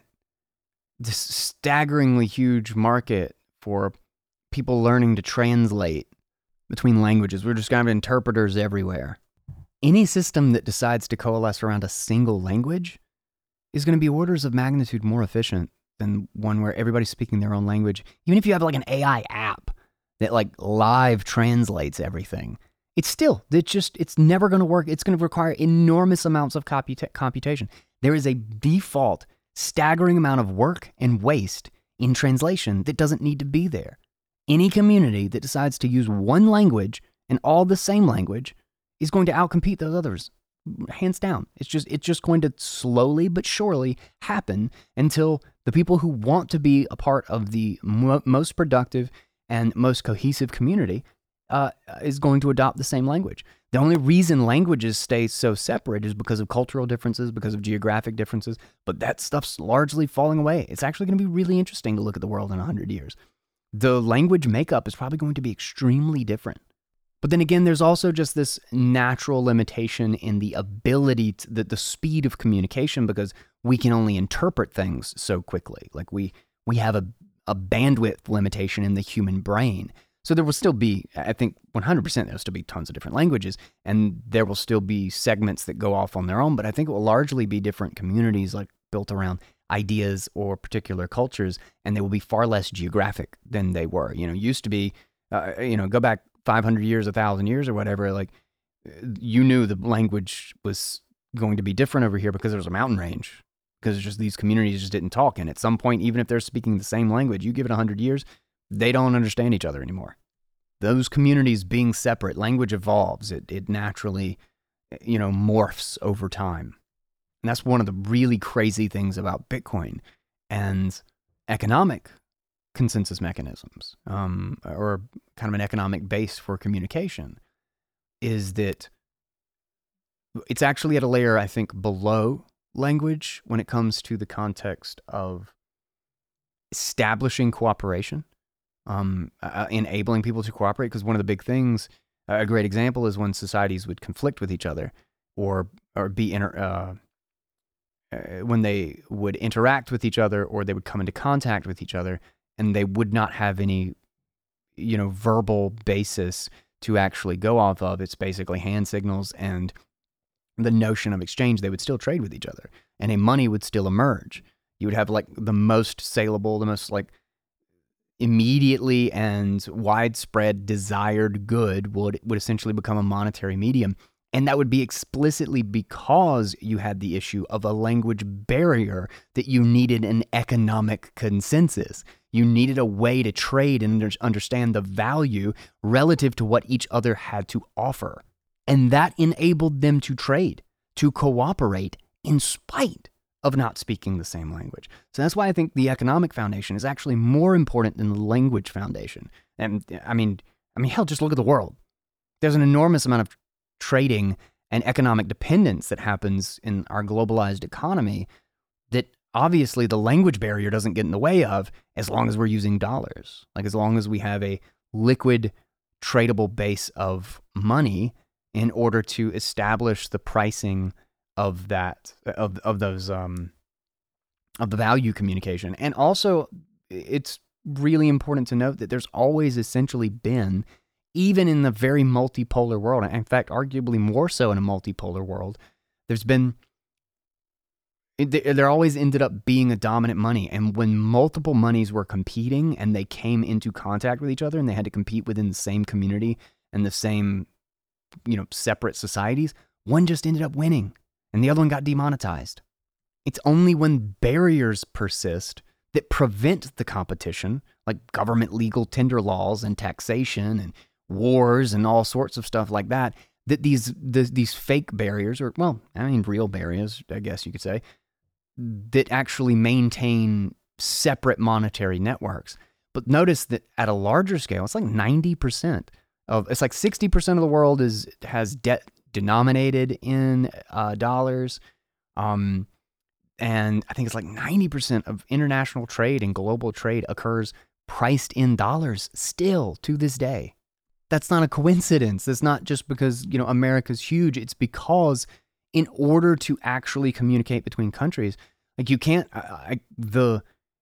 this staggeringly huge market for people learning to translate between languages. We're just going to have interpreters everywhere. Any system that decides to coalesce around a single language is going to be orders of magnitude more efficient than one where everybody's speaking their own language. Even if you have like an A I app that like live translates everything, it's still, it's just, it's never going to work. It's going to require enormous amounts of computa- computation. There is a default staggering amount of work and waste in translation that doesn't need to be there. Any community that decides to use one language and all the same language is going to outcompete those others. Hands down. It's just it's just going to slowly but surely happen until the people who want to be a part of the mo- most productive and most cohesive community uh, is going to adopt the same language. The only reason languages stay so separate is because of cultural differences, because of geographic differences, but that stuff's largely falling away. It's actually going to be really interesting to look at the world in one hundred years. The language makeup is probably going to be extremely different. But then again, there's also just this natural limitation in the ability, to, the, the speed of communication, because we can only interpret things so quickly. Like we we have a, a bandwidth limitation in the human brain. So there will still be, I think one hundred percent, there'll still be tons of different languages, and there will still be segments that go off on their own, but I think it will largely be different communities like built around ideas or particular cultures, and they will be far less geographic than they were. You know, used to be, uh, you know, go back five hundred years, one thousand years or whatever, like you knew the language was going to be different over here because there was a mountain range, because it's just these communities just didn't talk. And at some point, even if they're speaking the same language, you give it one hundred years, they don't understand each other anymore. Those communities being separate, language evolves. It, it naturally, you know, morphs over time. And that's one of the really crazy things about Bitcoin and economic consensus mechanisms, um, or kind of an economic base for communication, is that it's actually at a layer, I think, below language when it comes to the context of establishing cooperation, um, uh, enabling people to cooperate. Because one of the big things, uh, a great example is when societies would conflict with each other, or or be inter, uh, uh, when they would interact with each other, or they would come into contact with each other, and they would not have any, you know, verbal basis to actually go off of. It's basically hand signals and the notion of exchange. They would still trade with each other, and a money would still emerge. You would have like the most saleable, the most like immediately and widespread desired good would would essentially become a monetary medium. And that would be explicitly because you had the issue of a language barrier, that you needed an economic consensus. You needed a way to trade and understand the value relative to what each other had to offer. And that enabled them to trade, to cooperate, in spite of not speaking the same language. So that's why I think the economic foundation is actually more important than the language foundation. And I mean, I mean, hell, just look at the world. There's an enormous amount of trading and economic dependence that happens in our globalized economy that obviously the language barrier doesn't get in the way of, as long as we're using dollars. Like as long as we have a liquid, tradable base of money in order to establish the pricing of that, of of those, um, of the value communication. And also, it's really important to note that there's always essentially been, even in the very multipolar world, in fact, arguably more so in a multipolar world, there's been, there always ended up being a dominant money. And when multiple monies were competing and they came into contact with each other and they had to compete within the same community and the same, you know, separate societies, one just ended up winning and the other one got demonetized. It's only when barriers persist that prevent the competition, like government legal tender laws and taxation and wars and all sorts of stuff like that, that these the, these fake barriers, or, well, I mean, real barriers, I guess you could say, that actually maintain separate monetary networks. But notice that at a larger scale, it's like ninety percent of, it's like sixty percent of the world is has debt denominated in uh, dollars. Um, and I think it's like ninety percent of international trade and global trade occurs priced in dollars still to this day. That's not a coincidence. That's not just because, you know, America's huge. It's because in order to actually communicate between countries, like you can't, I, I, the,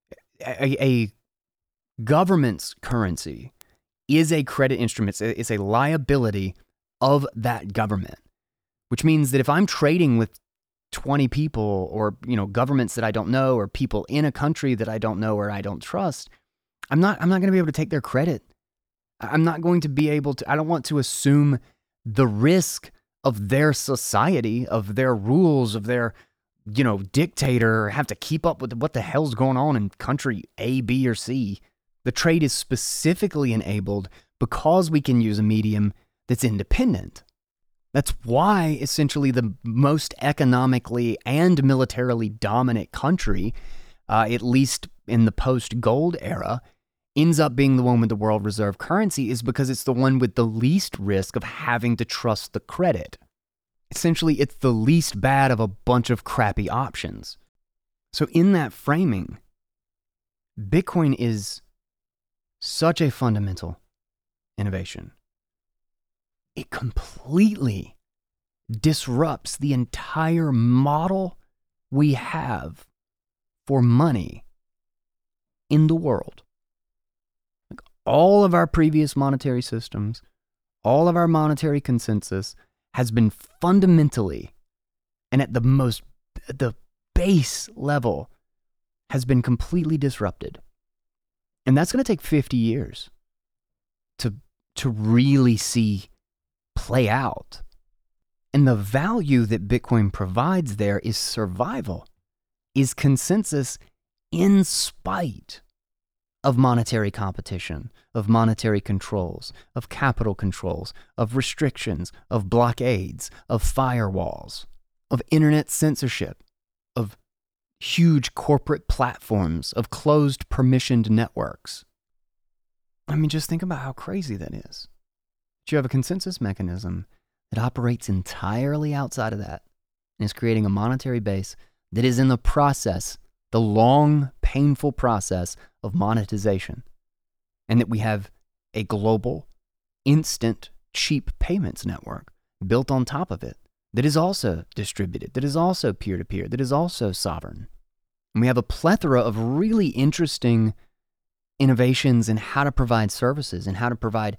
a, a government's currency is a credit instrument. It's a liability of that government, which means that if I'm trading with twenty people or, you know, governments that I don't know or people in a country that I don't know or I don't trust, I'm not, I'm not going to be able to take their credit. I'm not going to be able to, I don't want to assume the risk of their society, of their rules, of their, you know, dictator, have to keep up with what the hell's going on in country A, B, or C. The trade is specifically enabled because we can use a medium that's independent. That's why essentially the most economically and militarily dominant country, uh, at least in the post-gold era, ends up being the one with the world reserve currency, is because it's the one with the least risk of having to trust the credit. Essentially, it's the least bad of a bunch of crappy options. So in that framing, Bitcoin is such a fundamental innovation. It completely disrupts the entire model we have for money in the world. Like all of our previous monetary systems, all of our monetary consensus has been fundamentally and at the most, at the base level, has been completely disrupted. And that's going to take fifty years to, to really see play out. And the value that Bitcoin provides there is survival, is consensus in spite of monetary competition, of monetary controls, of capital controls, of restrictions, of blockades, of firewalls, of internet censorship, of huge corporate platforms, of closed permissioned networks. I mean, just think about how crazy that is. You have a consensus mechanism that operates entirely outside of that and is creating a monetary base that is in the process, the long, painful process of monetization, and that we have a global, instant, cheap payments network built on top of it that is also distributed, that is also peer-to-peer, that is also sovereign. And we have a plethora of really interesting innovations in how to provide services and how to provide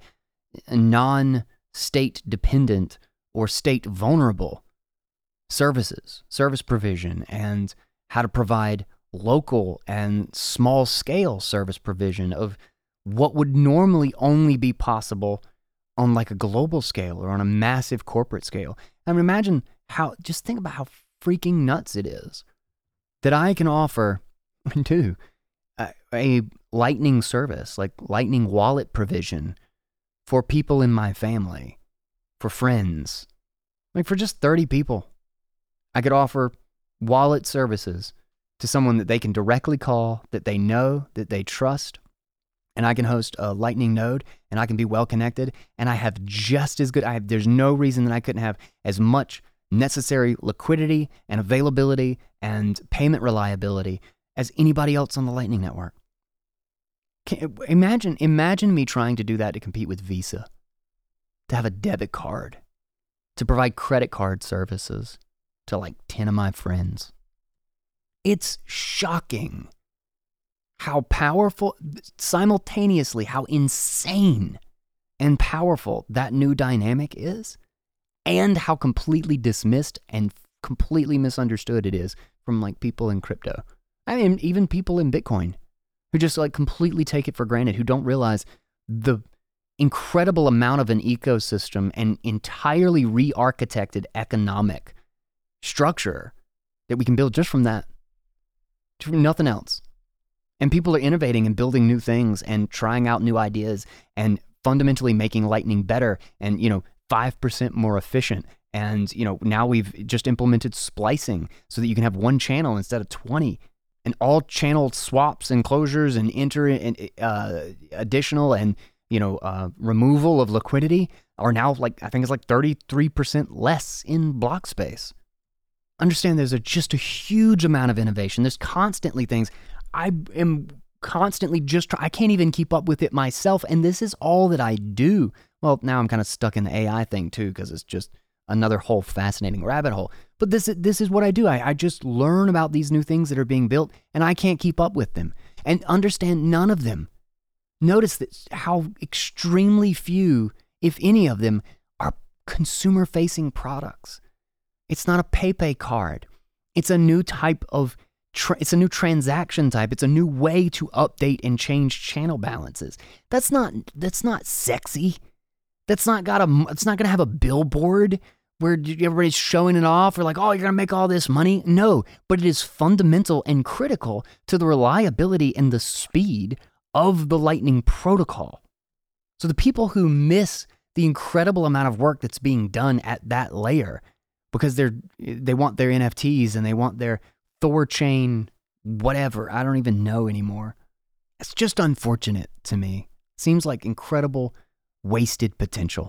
non-state dependent or state vulnerable services, service provision, and how to provide local and small scale service provision of what would normally only be possible on like a global scale or on a massive corporate scale. I mean, imagine how, just think about how freaking nuts it is that I can offer, and do, a, a Lightning service, like Lightning wallet provision for people in my family, for friends, like for just thirty people. I could offer wallet services to someone that they can directly call, that they know, that they trust, and I can host a Lightning node, and I can be well connected, and I have just as good, I have, there's no reason that I couldn't have as much necessary liquidity and availability and payment reliability as anybody else on the Lightning Network. Can, imagine, imagine me trying to do that to compete with Visa, to have a debit card, to provide credit card services to like ten of my friends. It's shocking how powerful, simultaneously, how insane and powerful that new dynamic is, and how completely dismissed and completely misunderstood it is from like people in crypto. I mean, even people in Bitcoin who just like completely take it for granted, who don't realize the incredible amount of an ecosystem and entirely re-architected economic structure that we can build just from that, from nothing else. And people are innovating and building new things and trying out new ideas and fundamentally making Lightning better and, you know, five percent more efficient. And, you know, now we've just implemented splicing so that you can have one channel instead of twenty. And all channel swaps and closures and inter and uh, additional and, you know, uh, removal of liquidity are now like, I think it's like thirty-three percent less in block space. Understand there's a, just a huge amount of innovation. There's constantly things. I am constantly just, try, I can't even keep up with it myself. And this is all that I do. Well, now I'm kind of stuck in the A I thing too, because it's just another whole fascinating rabbit hole. But this, this is what I do. I, I just learn about these new things that are being built, and I can't keep up with them. And understand none of them. Notice that how extremely few, if any of them, are consumer-facing products. It's not a PayPay card. It's a new type of, tra- it's a new transaction type. It's a new way to update and change channel balances. That's not, that's not sexy. That's not got a, it's not going to have a billboard where everybody's showing it off or like, oh, you're going to make all this money. No, but it is fundamental and critical to the reliability and the speed of the Lightning protocol. So the people who miss the incredible amount of work that's being done at that layer because they're, they want their N F Ts and they want their Thorchain, whatever, I don't even know anymore. It's just unfortunate to me. Seems like incredible wasted potential.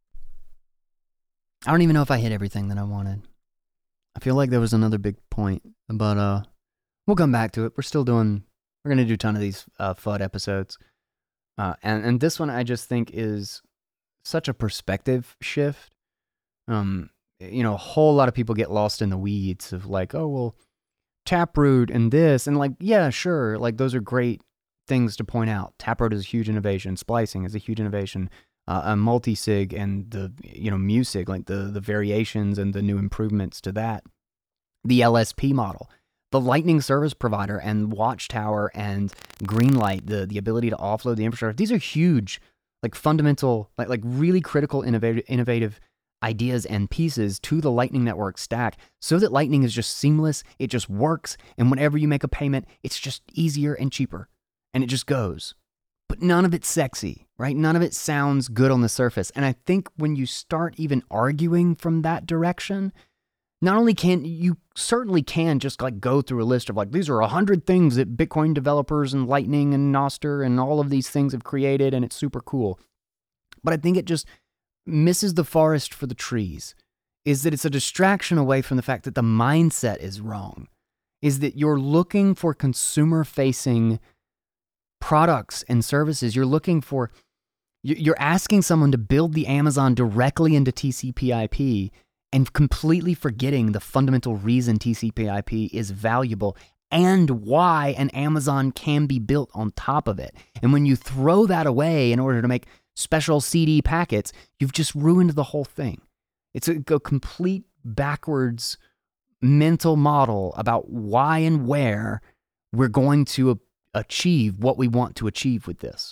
I don't even know if I hit everything that I wanted. I feel like there was another big point, but uh, we'll come back to it. We're still doing, we're going to do a ton of these uh, F U D episodes. Uh, and, and this one I just think is such a perspective shift. Um, you know, a whole lot of people get lost in the weeds of like, oh, well, Taproot and this. And like, yeah, sure. Like those are great things to point out. Taproot is a huge innovation. Splicing is a huge innovation. Uh, a multi-sig and the, you know, music, like the, the variations and the new improvements to that. The L S P model, the Lightning service provider and Watchtower and Greenlight, the, the ability to offload the infrastructure. These are huge, like fundamental, like, like really critical innovative, innovative ideas and pieces to the Lightning Network stack so that Lightning is just seamless. It just works. And whenever you make a payment, it's just easier and cheaper and it just goes. But none of it's sexy, right? None of it sounds good on the surface. And I think when you start even arguing from that direction, not only can you certainly can just like go through a list of like, these are a hundred things that Bitcoin developers and Lightning and Nostr and all of these things have created, and it's super cool. But I think it just misses the forest for the trees, is that it's a distraction away from the fact that the mindset is wrong, is that you're looking for consumer-facing products and services. You're looking for, you're asking someone to build the Amazon directly into T C P I P and completely forgetting the fundamental reason T C P I P is valuable and why an Amazon can be built on top of it. And when you throw that away in order to make special C D packets, you've just ruined the whole thing. It's a, a complete backwards mental model about why and where we're going to achieve what we want to achieve with this.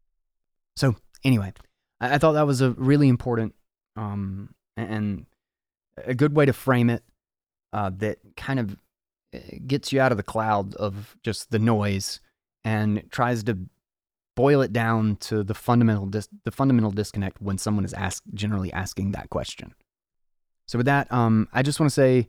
So anyway, I, I thought that was a really important um, and a good way to frame it uh, that kind of gets you out of the cloud of just the noise and tries to boil it down to the fundamental dis- the fundamental disconnect when someone is ask- generally asking that question. So with that, um, I just want to say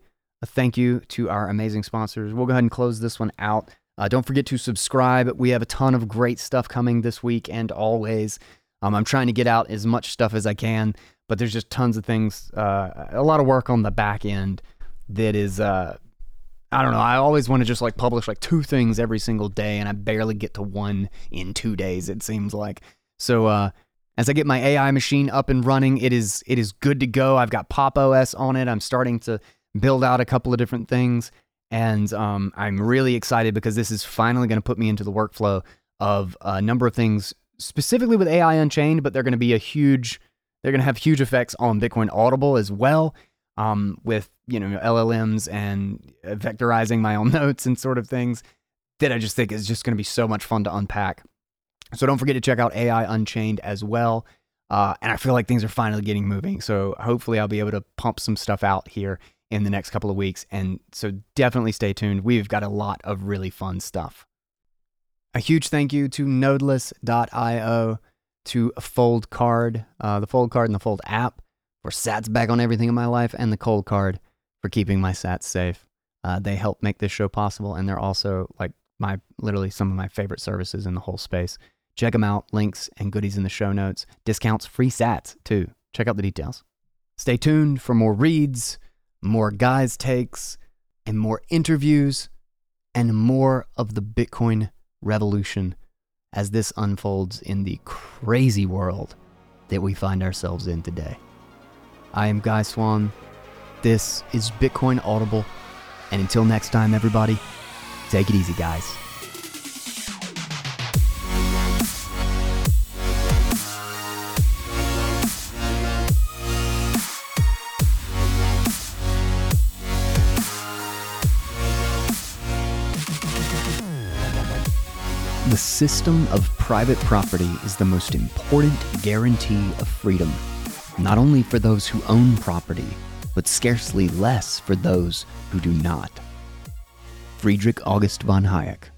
a thank you to our amazing sponsors. We'll go ahead and close this one out. Uh, don't forget to subscribe. We have a ton of great stuff coming this week and always. Um, I'm trying to get out as much stuff as I can, but there's just tons of things, uh, a lot of work on the back end that is, uh, I don't know, I always want to just like publish like two things every single day, and I barely get to one in two days, it seems like. So uh, as I get my A I machine up and running, it is it is good to go. I've got Pop O S on it. I'm starting to build out a couple of different things, and um, I'm really excited because this is finally going to put me into the workflow of a number of things, specifically with A I Unchained, but they're going to be a huge, they're going to have huge effects on Bitcoin Audible as well, um, with, you know, L L Ms and vectorizing my own notes and sort of things that I just think is just going to be so much fun to unpack. So don't forget to check out A I Unchained as well. Uh, and I feel like things are finally getting moving. So hopefully I'll be able to pump some stuff out here in the next couple of weeks. And so definitely stay tuned. We've got a lot of really fun stuff. A huge thank you to Nodeless dot io, to Fold Card, uh, the Fold Card and the Fold app for sats back on everything in my life, and the Cold Card for keeping my sats safe. Uh, they help make this show possible, and they're also like my literally some of my favorite services in the whole space. Check them out. Links and goodies in the show notes. Discounts, free sats too. Check out the details. Stay tuned for more reads, more guys' takes, and more interviews, and more of the Bitcoin revolution as this unfolds in the crazy world that we find ourselves in today. I am Guy Swan. This is Bitcoin Audible. And until next time, everybody, take it easy, guys. The system of private property is the most important guarantee of freedom, not only for those who own property, but scarcely less for those who do not. Friedrich August von Hayek.